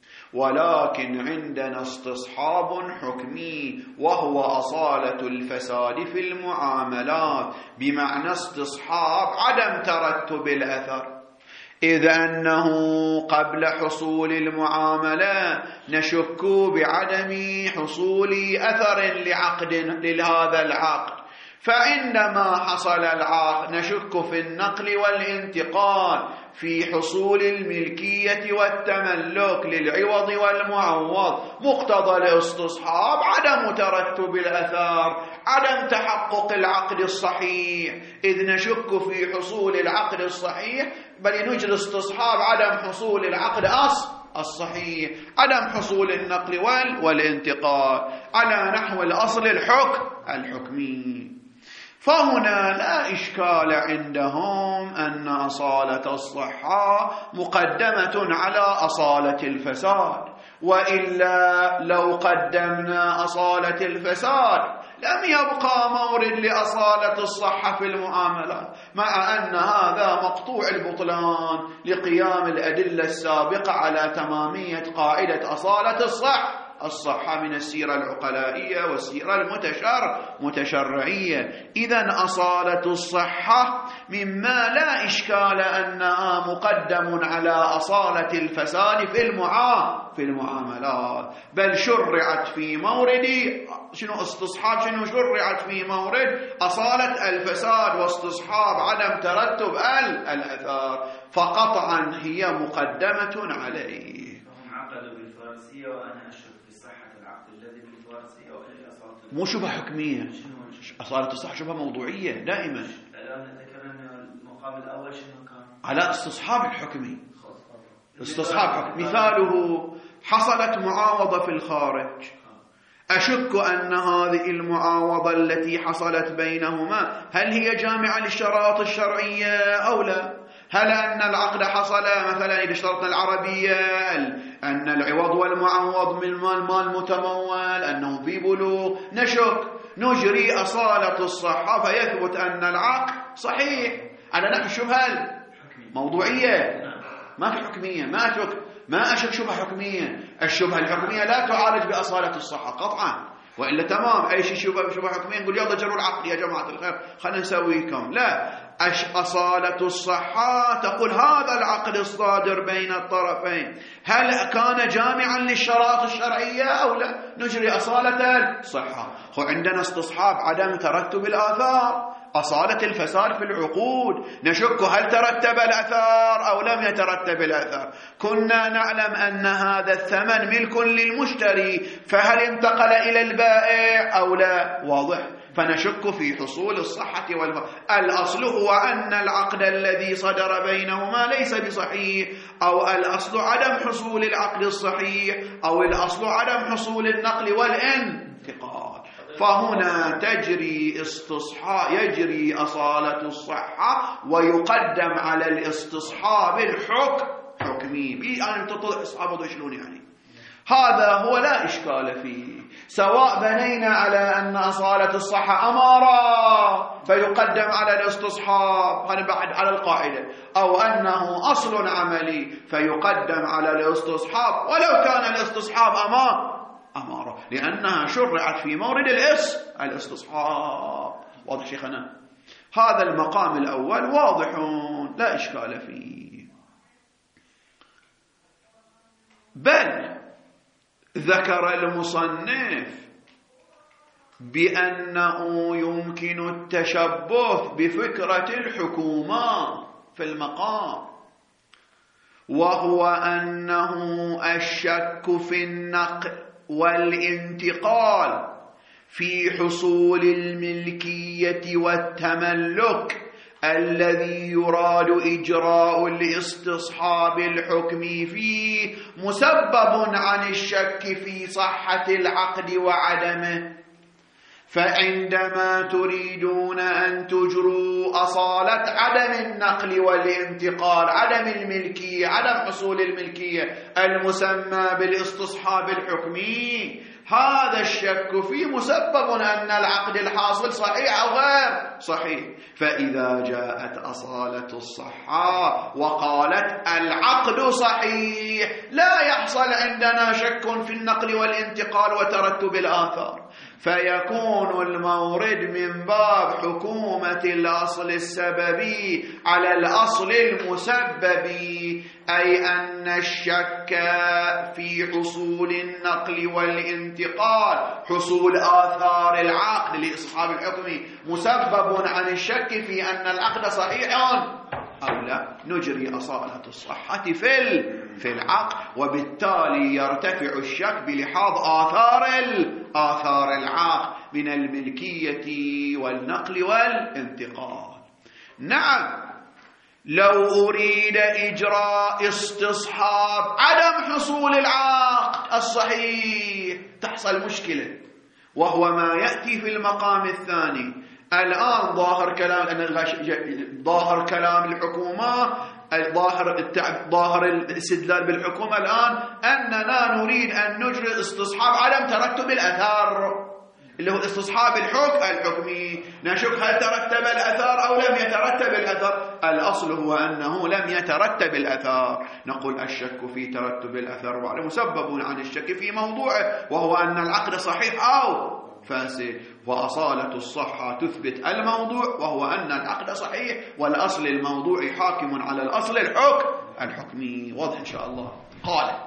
ولكن عندنا استصحاب حكمي وهو أصالة الفساد في المعاملات، بمعنى استصحاب عدم ترتب الأثر، إذ أنه قبل حصول المعاملة نشك بعدم حصول أثر لعقد لهذا العقد، فعندما حصل العقد نشك في النقل والانتقال، في حصول الملكية والتملك للعوض والمعوض. مقتضى الاستصحاب عدم ترتب الأثار، عدم تحقق العقد الصحيح، إذ نشك في حصول العقد الصحيح، بل نجري استصحاب عدم حصول العقد أصل الصحيح، عدم حصول النقل والانتقال على نحو الأصل الحكم الحكمي. فهنا لا إشكال عندهم أن أصالة الصحة مقدمة على أصالة الفساد، وإلا لو قدمنا أصالة الفساد لم يبقى مورد لأصالة الصحة في المعاملات، مع أن هذا مقطوع البطلان لقيام الأدلة السابقة على تمامية قاعدة أصالة الصحة الصحة من السيرة العقلائية والسيرة المتشر متشرعية. إذن أصالة الصحة مما لا إشكال أنها مقدم على أصالة الفساد في المعاملات في المعاملات بل شرعت في مورد شنو استصحاب شنو شرعت في مورد أصالة الفساد واستصحاب عدم ترتب الأثار، فقطعا هي مقدمة عليه. وأنا أشك في صحة العقد الذي بالفارسية وإلى أصالة مو شبه حكمية، أصالة الصحة شبه موضوعية دائما. الآن ذكرنا المقام الأول شنو كان؟ على استصحاب الحكمي، استصحاب حكمي. مثاله حصلت معاوضة في الخارج، أشك أن هذه المعاوضة التي حصلت بينهما هل هي جامعة للشرائط الشرعية أو لا؟ هل أن العقد حصل مثلا إذا اشترطنا العربية أن العوض والمعوض من المال مال متمول، أنه في بلوغ؟ نشك، نجري أصالة الصحة فيثبت أن العقد صحيح على نحو الشبهة الموضوعية، ما في حكمية. ما أشك ما أشك شبهة حكمية، الشبهة الحكمية لا تعالج بأصالة الصحة قطعا، وإلا تمام أي شيء شبهة شبهة حكمية نقول يلا جروا العقد يا جماعة الخير خلينا نسويكم. لا، أصالة الصحة تقول هذا العقد الصادر بين الطرفين هل كان جامعا للشرائط الشرعية أو لا؟ نجري أصالة الصحة. وعندنا استصحاب عدم ترتب الآثار، أصالة الفساد في العقود، نشك هل ترتب الأثار أو لم يترتب الأثار. كنا نعلم أن هذا الثمن ملك للمشتري، فهل انتقل إلى البائع أو لا؟ واضح. فنشك في حصول الصحة والم... الأصل هو أن العقد الذي صدر بينهما ليس بصحيح، أو الأصل عدم حصول العقد الصحيح، أو الأصل عدم حصول النقل والانتقال. فهنا تجري استصحاب يجري أصالة الصحة ويقدم على الاستصحاب الحكم حكمي. بي أنا تطلع إصحابه شلون يعني؟ هذا هو لا إشكال فيه، سواء بنينا على أن أصالة الصحة أمارة فيقدم على الاستصحاب هذا بعد على القاعدة، أو أنه أصل عملي فيقدم على الاستصحاب ولو كان الاستصحاب أمار أمارة، لأنها شرعت في مورد الإس الاستصحاب. واضح شيخنا؟ هذا المقام الأول واضح لا إشكال فيه. بل ذكر المصنف بأنه يمكن التشبه بفكرة الحكومة في المقام، وهو أنه الشك في النقل والانتقال في حصول الملكية والتملك الذي يراد إجراء الاستصحاب الحكمي فيه مسبب عن الشك في صحة العقد وعدمه. فعندما تريدون أن تجروا أصالة عدم النقل والانتقال، عدم الملكية، عدم حصول الملكية المسمى بالاستصحاب الحكمي، هذا الشك فيه مسبب أن العقد الحاصل صحيح أو غير صحيح. فإذا جاءت أصالة الصحة وقالت العقد صحيح، لا يحصل عندنا شك في النقل والانتقال وترتب الآثار، فيكون المورد من باب حكومة الأصل السببي على الأصل المسببي، أي أن الشك في حصول النقل والانتقال، حصول آثار العقد لإصحاب الحكم، مسبب عن الشك في أن العقد صحيح أو لا. نجري أصالة الصحة في في العقد، وبالتالي يرتفع الشك بلحاظ آثار آثار العقد من الملكية والنقل والانتقال. نعم، لو أريد إجراء استصحاب عدم حصول العقد الصحيح تحصل مشكلة، وهو ما يأتي في المقام الثاني. الآن ظاهر كلام ظاهر كلام الحكومة، ظاهر ظاهر الاستدلال بالحكومة الآن أننا نريد أن نجري استصحاب عدم ترتب الأثر، اللي هو استصحاب الحكم الحكمي. نشك هل ترتب الأثر أو لم يترتب الأثر. الأصل هو أنه لم يترتب الأثر. نقول الشك في ترتب الأثر مسبب عن الشك في موضوعه، وهو أن العقد صحيح أو فاسد. وأصالة الصحة تثبت الموضوع، وهو أن العقد صحيح، والأصل الموضوعي حاكم على الأصل الحكم الحكمي. واضح إن شاء الله. قال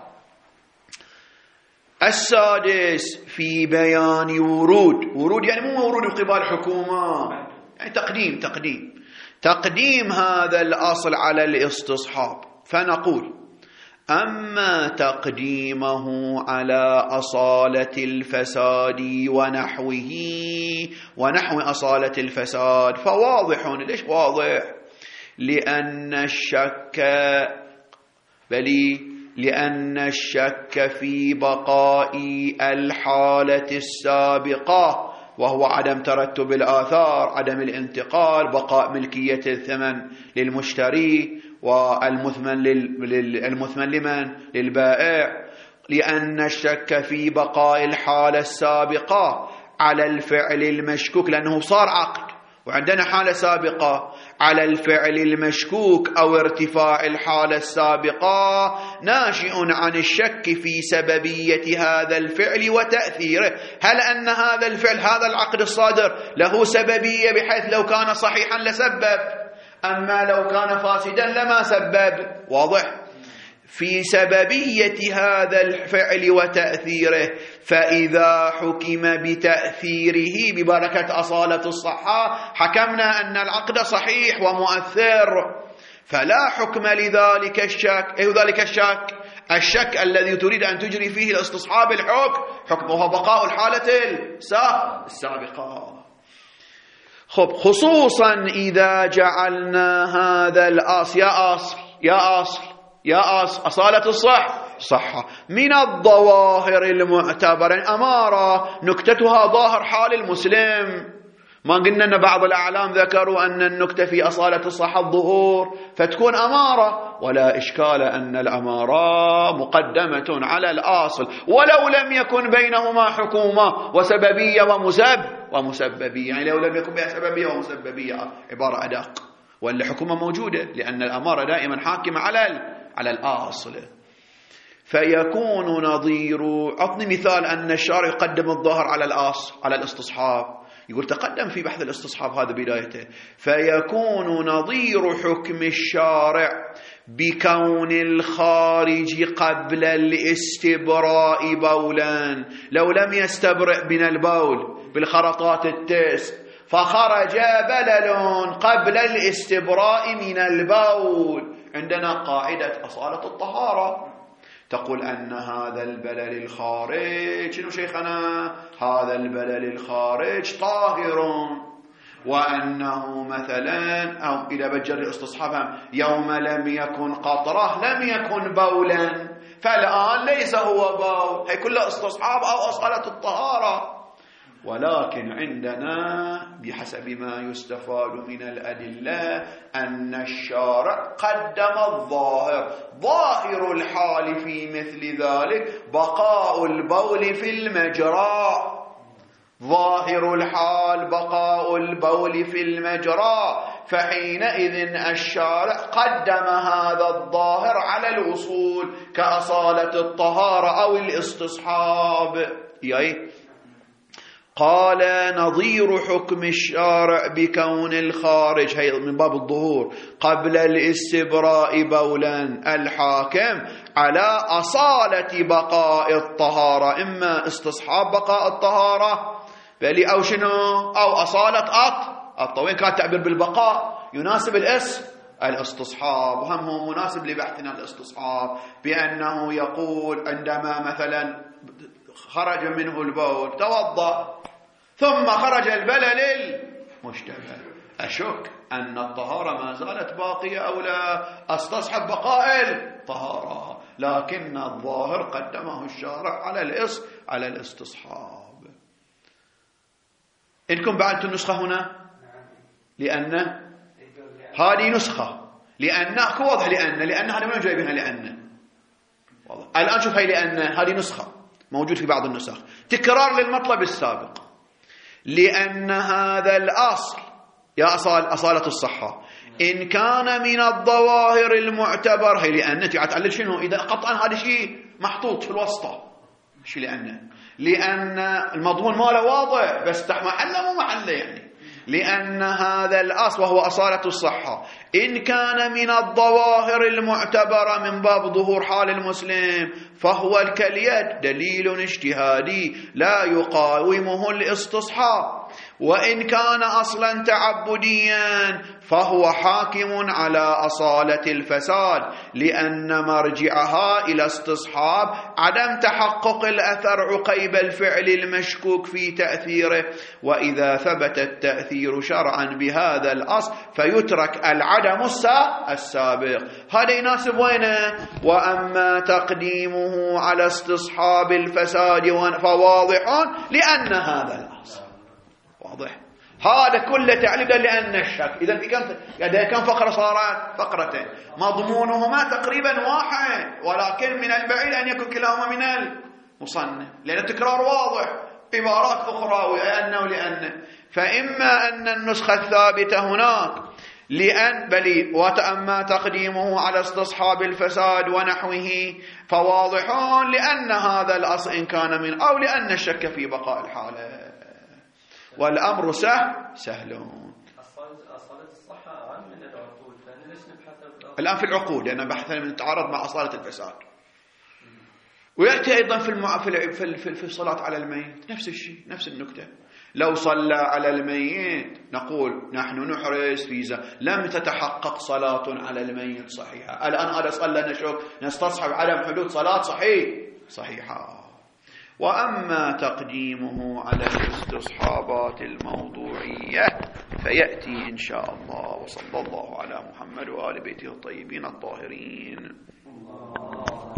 السادس في بيان ورود، ورود يعني مو ورود قبال حكومة، يعني تقديم تقديم تقديم هذا الأصل على الاستصحاب. فنقول أما تقديمه على أصالة الفساد ونحوه ونحو أصالة الفساد فواضح. ليش واضح؟ لأن الشك بلي لأن الشك في بقاء الحالة السابقة، وهو عدم ترتب الآثار، عدم الانتقال، بقاء ملكية الثمن للمشتري والمثمن للمثمن لمن؟ للبائع. لأن الشك في بقاء الحالة السابقة على الفعل المشكوك، لأنه صار عقد وعندنا حالة سابقة، على الفعل المشكوك أو ارتفاع الحالة السابقة ناشئ عن الشك في سببية هذا الفعل وتأثيره. هل أن هذا الفعل، هذا العقد الصادر له سببية بحيث لو كان صحيحا لسبب، أما لو كان فاسدا لما سبب؟ واضح؟ في سببية هذا الفعل وتأثيره. فإذا حكم بتأثيره ببركة أصالة الصحة حكمنا أن العقد صحيح ومؤثر، فلا حكم لذلك الشك. أي ذلك الشك؟ الشك الذي تريد أن تجري فيه الاستصحاب الحكم، حكمه بقاء الحالة السابقة. خب، خصوصا إذا جعلنا هذا الأصل يا أصل يا أصل يا أصل أصالة الصح صحة من الظواهر المعتبرة، أمارة نكتتها ظاهر حال المسلم. ما قلنا أن بعض الأعلام ذكروا أن النكتة في أصالة الصحة الظهور فتكون أمارة، ولا إشكال أن الأمارة مقدمة على الأصل ولو لم يكن بينهما حكومة وسببية ومسب ومسببية. يعني لو لم يكن بها سببية ومسببية عبارة أدق، ولا حكومة موجودة، لأن الأمارة دائما حاكمة على على الأصل. فيكون نظير، أعطني مثال أن الشارع يقدم الظاهر على الأصل على الاستصحاب، يقول تقدم في بحث الاستصحاب هذا بدايته. فيكون نظير حكم الشارع بكون الخارج قبل الاستبراء بولا، لو لم يستبرئ من البول بالخرطات التست فخرج بلل قبل الاستبراء من البول، عندنا قاعدة أصالة الطهارة تقول أن هذا البلل الخارج، شنو شيخنا؟ هذا البلل الخارج طاهر، وأنه مثلا أو إذا بجر استصحابها يوم لم يكن قطرة لم يكن بولا، فالآن ليس هو بول، هي كلها استصحاب أو أصالة الطهارة. ولكن عندنا بحسب ما يستفاد من الأدلة أن الشارع قدم الظاهر، ظاهر الحال في مثل ذلك بقاء البول في المجرى، ظاهر الحال بقاء البول في المجرى، فحينئذ الشارع قدم هذا الظاهر على الوصول كأصالة الطهارة أو الاستصحاب. يعني قال نظير حكم الشارع بكون الخارج، هي من باب الظهور قبل الاستبراء بولا، الحاكم على أصالة بقاء الطهارة، إما استصحاب بقاء الطهارة بل أو شنو أو أصالة أط الطوين، كان تعبير بالبقاء يناسب الاسم الاستصحاب، وهم هو مناسب لبحثنا الاستصحاب، بأنه يقول عندما مثلا خرج منه البول توضأ ثم خرج البلل المشتبه، أشك أن الطهارة ما زالت باقية أو لا، استصحب بقاء الطهارة، لكن الظاهر قدمه الشارع على الإص على الاستصحاب. إنكم بعدتوا النسخة هنا؟ لأن هذه نسخة، لأن واضح، لأن لأن هذه من جايبينها، لأن واضح. الآن شوف هي لأن هذه نسخة موجود في بعض النسخ، تكرار للمطلب السابق، لأن هذا الأصل يا أصال أصالة الصحة إن كان من الظواهر المعتبر، هي لأن تعلل شنو إذا قطعا هذا شيء محطوط في الوسطى، شيء لأن لأن المضمون ماله واضح بس تحت محله مو محله، يعني لأن هذا الأصل وهو أصالة الصحة إن كان من الظواهر المعتبرة من باب ظهور حال المسلم، فهو الكاليد دليل اجتهادي لا يقاومه الاستصحاب، وإن كان أصلا تعبديا فهو حاكم على أصالة الفساد، لأن مرجعها إلى استصحاب عدم تحقق الأثر عقيب الفعل المشكوك في تأثيره، وإذا ثبت التأثير شرعا بهذا الأصل فيترك العدم السابق. هذا يناسب وينه؟ وأما تقديمه على استصحاب الفساد فواضح لأن هذا الأصل واضح، هذا كله تعليل لأن الشك. إذا في كم إذا كم فقرة صارت فقرتين، مضمونهما تقريبا واحد، ولكن من البعيد أن يكون كلاهما من المصنف، لأن التكرار واضح، عبارات أخرى وأنه لأن، فإما أن النسخة الثابتة هناك لأن بل وتأما تقديمه على استصحاب الفساد ونحوه فواضح لأن هذا الأصل إن كان من، أو لأن الشك في بقاء الحالة، والأمر سهل سهل. أصالة الصحة عن من العقود، فأنا ليش نبحث الآن في العقود لأن بحثنا من تعارض مع أصالة الفساد، ويأتي أيضا في المع... في في في الصلاة على الميت نفس الشيء، نفس النكتة. لو صلى على الميت نقول نحن نحرز في زمن لم تتحقق صلاة على الميت صحيحة، الآن هذا صلى نشك نستصحب عدم حدوث صلاة صحيح صحيحة. وأما تقديمه على الاستصحابات الموضوعية فيأتي إن شاء الله، وصلى الله على محمد وآل بيته الطيبين الطاهرين.